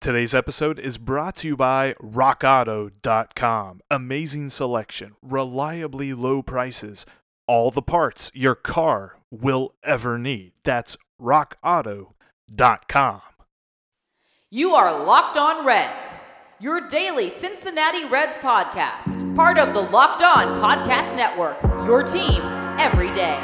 Today's episode is brought to you by RockAuto.com. Amazing selection, reliably low prices, all the parts your car will ever need. That's RockAuto.com. You are Locked On Reds, your daily Cincinnati Reds podcast, part of the Locked On Podcast Network, your team every day.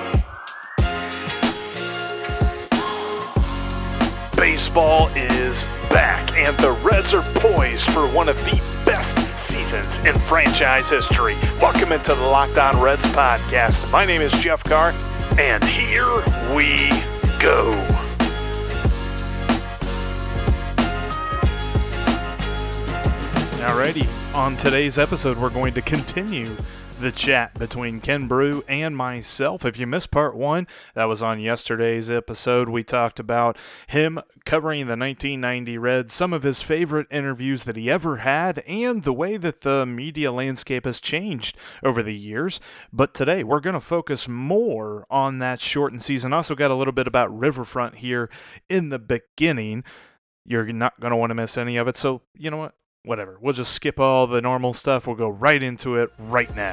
Baseball is back, and the Reds are poised for one of the best seasons in franchise history. Welcome into the Locked On Reds podcast. My name is Jeff Carr, and here we go. Alrighty, on today's episode, we're going to continue the chat between Ken Brew and myself. If you missed part one, that was on yesterday's episode. We talked about him covering the 1990 Reds, some of his favorite interviews that he ever had, and the way that the media landscape has changed over the years. But today, we're going to focus more on that shortened season. Also got a little bit about Riverfront here in the beginning. You're not going to want to miss any of it, so you know what? Whatever. We'll just skip all the normal stuff. We'll go right into it right now.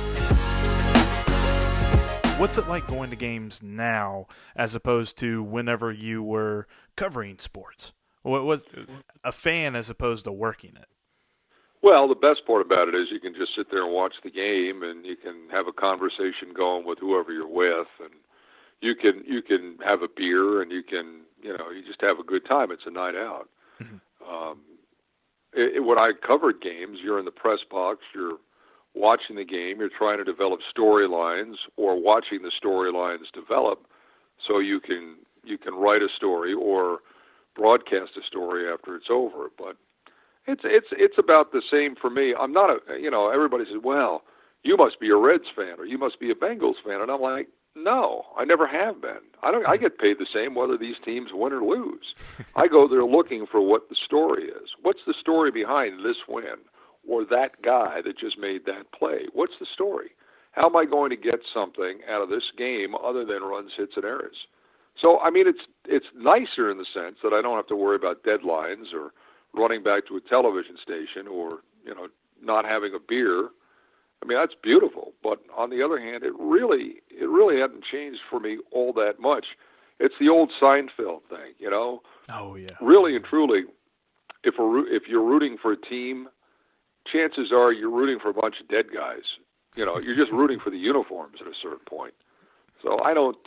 What's it like going to games now as opposed to whenever you were covering sports? What was a fan as opposed to working it? Well, the best part about it is you can just sit there and watch the game, and you can have a conversation going with whoever you're with, and you can have a beer, and you just have a good time. It's a night out. Mm-hmm. When I covered games, you're in the press box, you're watching the game, you're trying to develop storylines or watching the storylines develop so you can write a story or broadcast a story after it's over. But it's about the same for me. I'm not everybody says, well, you must be a Reds fan or you must be a Bengals fan. And I'm like, no, I never have been. I get paid the same whether these teams win or lose. I go there looking for what the story is. What's the story behind this win or that guy that just made that play? What's the story? How am I going to get something out of this game other than runs, hits, and errors? So, I mean, it's nicer in the sense that I don't have to worry about deadlines or running back to a television station or, not having a beer. I mean, that's beautiful, but on the other hand, it really hasn't changed for me all that much. It's the old Seinfeld thing, Oh yeah. Really and truly, if you're rooting for a team, chances are you're rooting for a bunch of dead guys. You're just rooting for the uniforms at a certain point. So I don't,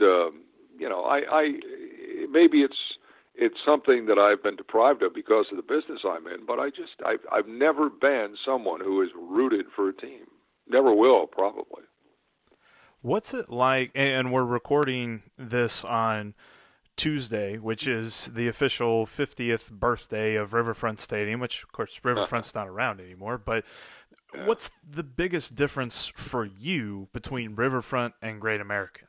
maybe it's something that I've been deprived of because of the business I'm in, but I've never been someone who has rooted for a team. Never will, probably. What's it like, and we're recording this on Tuesday, which is the official 50th birthday of Riverfront Stadium, which, of course, Riverfront's not around anymore, but what's the biggest difference for you between Riverfront and Great American?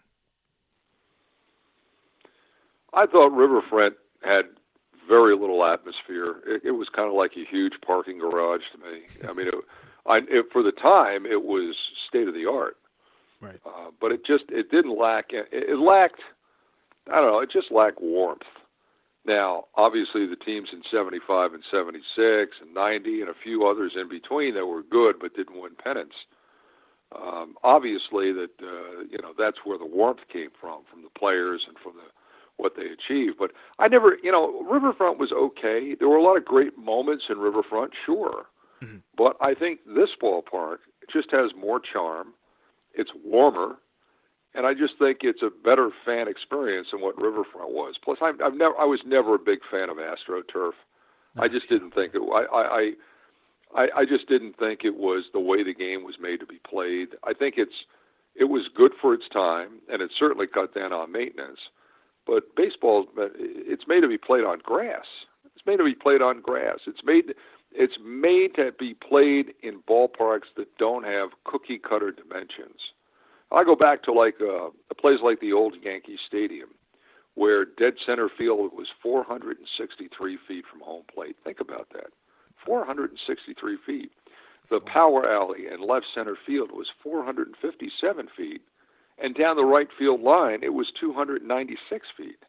I thought Riverfront had very little atmosphere. It was kind of like a huge parking garage to me. I mean, for the time, it was state of the art, right? But it didn't lack. It lacked. I don't know. It just lacked warmth. Now, obviously, the teams in '75 and '76 and '90 and a few others in between that were good but didn't win pennants. Obviously, that's where the warmth came from the players and from what they achieved. But I never, Riverfront was okay. There were a lot of great moments in Riverfront, sure. Mm-hmm. But I think this ballpark just has more charm. It's warmer, and I just think it's a better fan experience than what Riverfront was. Plus, I was never a big fan of AstroTurf. I just didn't think it. I just didn't think it was the way the game was made to be played. I think it was good for its time, and it certainly cut down on maintenance. But baseball, it's made to be played on grass. It's made to be played on grass. It's made to be played in ballparks that don't have cookie-cutter dimensions. I go back to a place like the old Yankee Stadium, where dead center field was 463 feet from home plate. Think about that, 463 feet. The power alley in left center field was 457 feet, and down the right field line, it was 296 feet.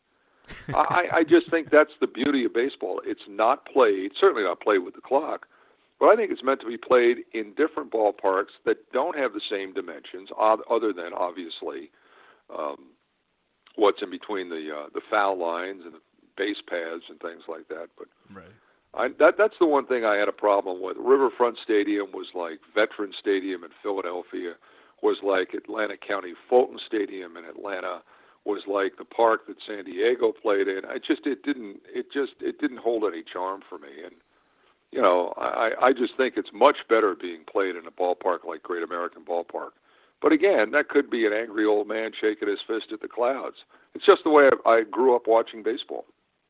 I just think that's the beauty of baseball. It's not played, certainly not played with the clock, but I think it's meant to be played in different ballparks that don't have the same dimensions, other than obviously what's in between the foul lines and the base paths and things like that. But that's the one thing I had a problem with. Riverfront Stadium was like Veterans Stadium in Philadelphia, was like Atlanta County Fulton Stadium in Atlanta, was like the park that San Diego played in. It didn't hold any charm for me. And you know, I just think it's much better being played in a ballpark like Great American Ballpark. But again, that could be an angry old man shaking his fist at the clouds. It's just the way I grew up watching baseball.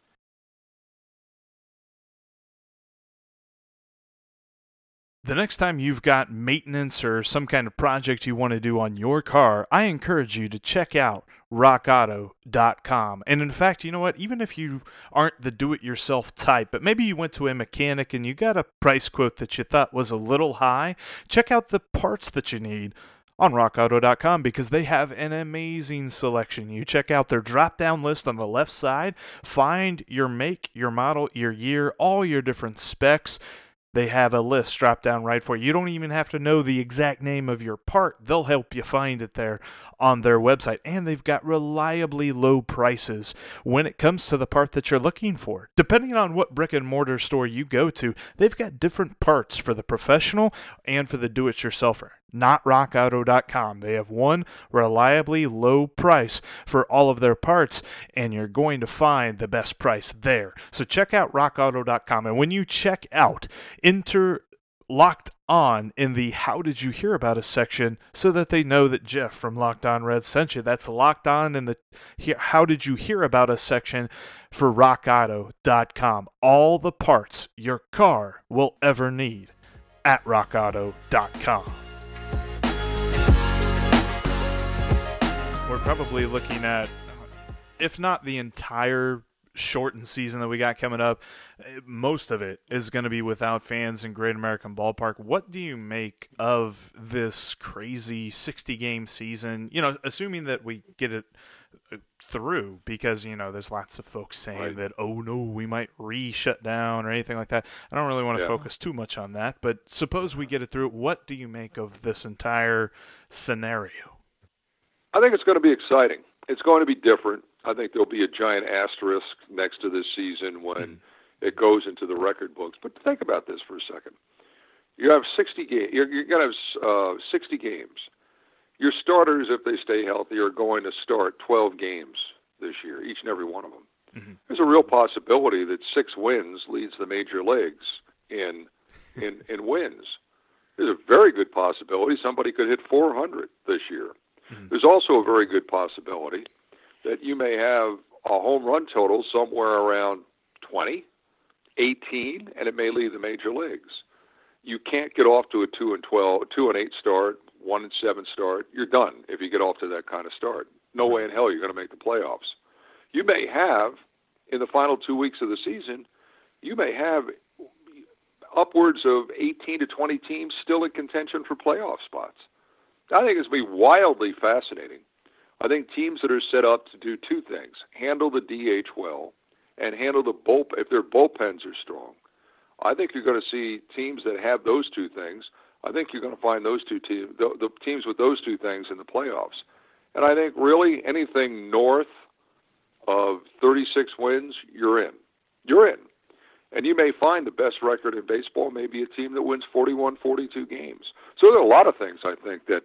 The next time you've got maintenance or some kind of project you want to do on your car, I encourage you to check out rockauto.com. And in fact, you know what? Even if you aren't the do-it-yourself type, but maybe you went to a mechanic and you got a price quote that you thought was a little high, check out the parts that you need on rockauto.com because they have an amazing selection. You check out their drop-down list on the left side, find your make, your model, your year, all your different specs. They have a list dropped down right for you. You don't even have to know the exact name of your part. They'll help you find it there on their website. And they've got reliably low prices when it comes to the part that you're looking for. Depending on what brick and mortar store you go to, they've got different parts for the professional and for the do-it-yourselfer. Not rockauto.com. They have one reliably low price for all of their parts, and you're going to find the best price there. So check out rockauto.com, and when you check out, enter Locked On in the How Did You Hear About Us section so that they know that Jeff from Locked On Reds sent you. That's Locked On in the How Did You Hear About Us section for rockauto.com. All the parts your car will ever need at rockauto.com. We're probably looking at, if not the entire shortened season that we got coming up, most of it is going to be without fans in Great American Ballpark. What do you make of this crazy 60-game season? You know, assuming that we get it through, because, you know, there's lots of folks saying that, oh no, we might shut down or anything like that. I don't really want to focus too much on that, but suppose we get it through. What do you make of this entire scenario? I think it's going to be exciting. It's going to be different. I think there'll be a giant asterisk next to this season when it goes into the record books. But think about this for a second. You have 60 games. You're going to have 60 games. Your starters, if they stay healthy, are going to start 12 games this year, each and every one of them. Mm-hmm. There's a real possibility that 6 wins leads the major leagues in wins. There's a very good possibility somebody could hit 400 this year. There's also a very good possibility that you may have a home run total somewhere around 20, 18, and it may lead the major leagues. You can't get off to a 2-8 start, 1-7 start. You're done if you get off to that kind of start. No way in hell you're going to make the playoffs. You may have, in the final 2 weeks of the season, you may have upwards of 18 to 20 teams still in contention for playoff spots. I think it's going to be wildly fascinating. I think teams that are set up to do 2 things, handle the DH well and handle the bullpen, if their bullpens are strong. I think you're going to see teams that have those 2 things. I think you're going to find those 2 teams, the teams with those 2 things in the playoffs. And I think really anything north of 36 wins, you're in. You're in. And you may find the best record in baseball may be a team that wins 41, 42 games. So there are a lot of things I think that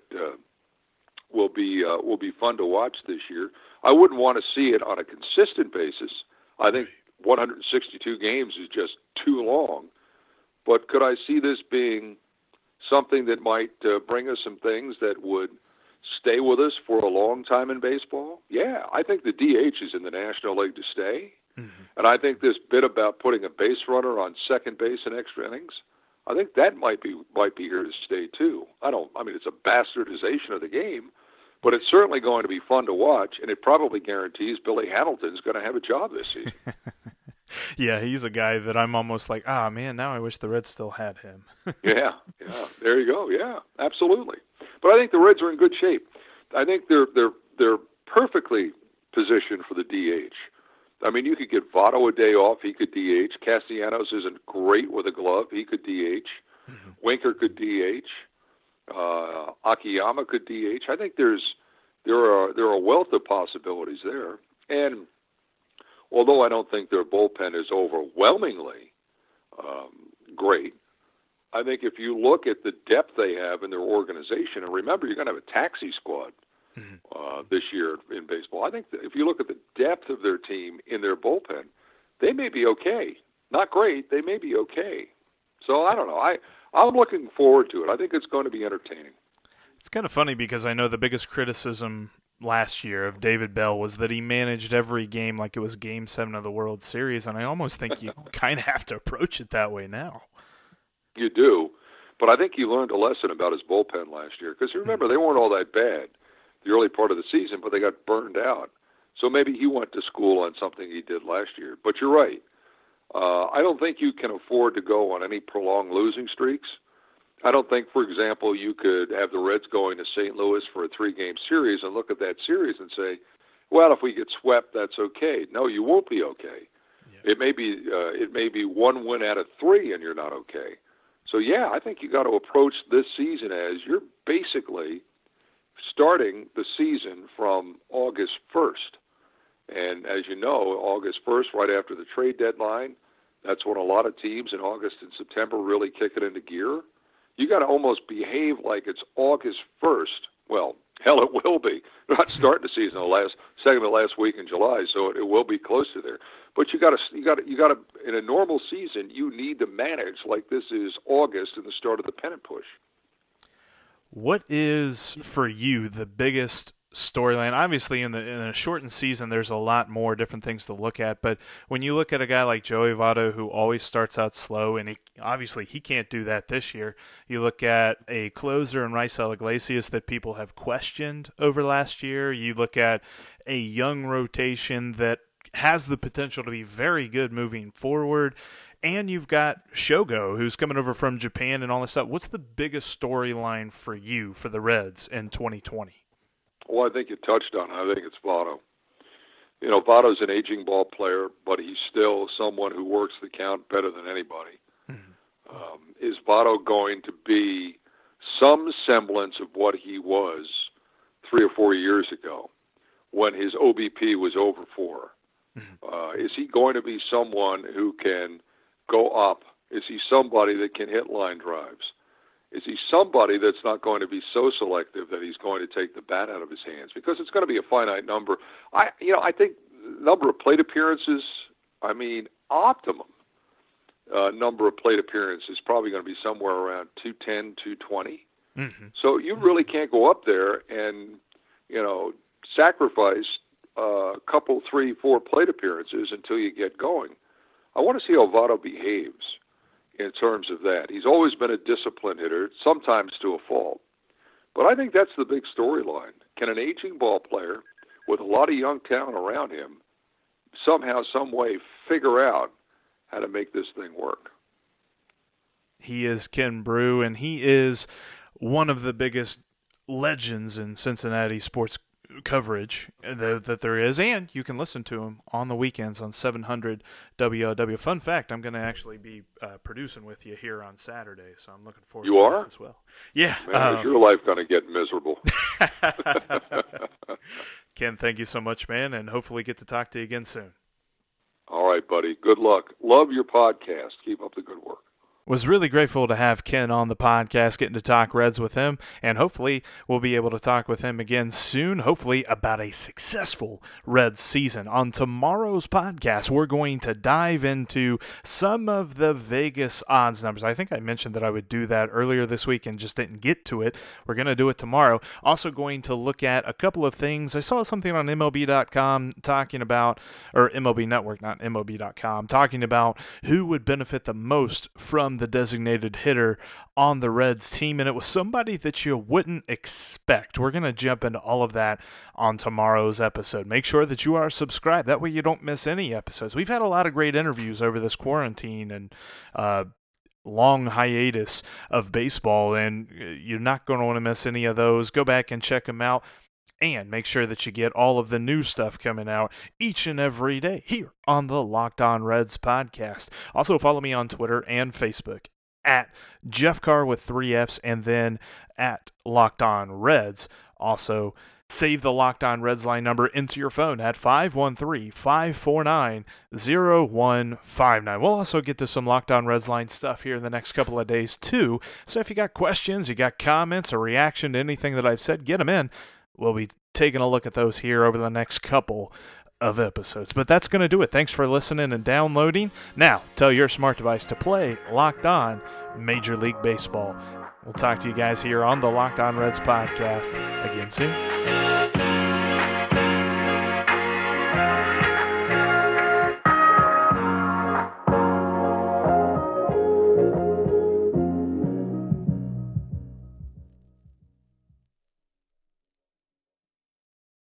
will be fun to watch this year. I wouldn't want to see it on a consistent basis. I think 162 games is just too long. But could I see this being something that might bring us some things that would stay with us for a long time in baseball? Yeah, I think the DH is in the National League to stay. Mm-hmm. And I think this bit about putting a base runner on second base in extra innings, I think that might be here to stay too. I mean, it's a bastardization of the game, but it's certainly going to be fun to watch, and it probably guarantees Billy Hamilton's going to have a job this season. Yeah, he's a guy that I'm almost like, man, now I wish the Reds still had him. yeah, there you go. Yeah, absolutely. But I think the Reds are in good shape. I think they're perfectly positioned for the DH. I mean, you could get Votto a day off. He could DH. Castellanos isn't great with a glove. He could DH. Mm-hmm. Winker could DH. Akiyama could DH. I think there are a wealth of possibilities there. And although I don't think their bullpen is overwhelmingly great, I think if you look at the depth they have in their organization, and remember, you're going to have a taxi squad this year in baseball. I think that if you look at the depth of their team in their bullpen, they may be okay. Not great, they may be okay. So I don't know. I'm looking forward to it. I think it's going to be entertaining. It's kind of funny because I know the biggest criticism last year of David Bell was that he managed every game like it was Game 7 of the World Series, and I almost think you kind of have to approach it that way now. You do, but I think he learned a lesson about his bullpen last year because remember, they weren't all that bad the early part of the season, but they got burned out. So maybe he went to school on something he did last year. But you're right. I don't think you can afford to go on any prolonged losing streaks. I don't think, for example, you could have the Reds going to St. Louis for a 3-game series and look at that series and say, well, if we get swept, that's okay. No, you won't be okay. Yeah. It may be 1 win out of 3 and you're not okay. So, yeah, I think you got to approach this season as you're basically starting the season from August 1st. And as you know, August 1st, right after the trade deadline, that's when a lot of teams in August and September really kick it into gear. You got to almost behave like it's August 1st. Well, hell, it will be. They're not starting the season the last week in July, so it will be close to there. But you got to. In a normal season, you need to manage like this is August and the start of the pennant push. What is for you the biggest storyline? Obviously, in a shortened season, there's a lot more different things to look at. But when you look at a guy like Joey Votto, who always starts out slow, and he can't do that this year. You look at a closer in Raisel Iglesias that people have questioned over last year. You look at a young rotation that has the potential to be very good moving forward. And you've got Shogo, who's coming over from Japan and all this stuff. What's the biggest storyline for you for the Reds in 2020? Well, I think you touched on it. I think it's Votto. You know, Votto's an aging ball player, but he's still someone who works the count better than anybody. Mm-hmm. Is Votto going to be some semblance of what he was 3 or 4 years ago when his OBP was over 4? Mm-hmm. Is he going to be someone who can go up? Is he somebody that can hit line drives? Is he somebody that's not going to be so selective that he's going to take the bat out of his hands? Because it's going to be a finite number. I think number of plate appearances, optimum number of plate appearances is probably going to be somewhere around 210, 220. Mm-hmm. So you really can't go up there and, sacrifice a couple, 3, 4 plate appearances until you get going. I want to see how Votto behaves in terms of that. He's always been a disciplined hitter, sometimes to a fault. But I think that's the big storyline. Can an aging ball player with a lot of young talent around him somehow, some way figure out how to make this thing work? He is Ken Broo, and he is one of the biggest legends in Cincinnati sports coverage that there is, and you can listen to him on the weekends on 700 WLW. Fun fact, I'm going to actually be producing with you here on Saturday, so I'm looking forward to that as well. Yeah. Man, is your life going to get miserable? Ken, thank you so much, man, and hopefully get to talk to you again soon. All right, buddy. Good luck. Love your podcast. Keep up the good work. Was really grateful to have Ken on the podcast, getting to talk Reds with him, and hopefully we'll be able to talk with him again soon, hopefully about a successful Reds season. On tomorrow's podcast, we're going to dive into some of the Vegas odds numbers. I think I mentioned that I would do that earlier this week and just didn't get to it. We're going to do it tomorrow. Also going to look at a couple of things. I saw something on MLB.com talking about, or MLB Network, not MLB.com, talking about who would benefit the most from the designated hitter on the Reds team, and it was somebody that you wouldn't expect. We're going to jump into all of that on tomorrow's episode. Make sure that you are subscribed. That way you don't miss any episodes. We've had a lot of great interviews over this quarantine and long hiatus of baseball, and you're not going to want to miss any of those. Go back and check them out. And make sure that you get all of the new stuff coming out each and every day here on the Locked On Reds podcast. Also, follow me on Twitter and Facebook at Jeff Carr with 3 Fs and then at Locked On Reds. Also, save the Locked On Reds line number into your phone at 513-549-0159. We'll also get to some Locked On Reds line stuff here in the next couple of days too. So if you got questions, you got comments, a reaction to anything that I've said, get them in. We'll be taking a look at those here over the next couple of episodes. But that's going to do it. Thanks for listening and downloading. Now, tell your smart device to play Locked On Major League Baseball. We'll talk to you guys here on the Locked On Reds podcast again soon.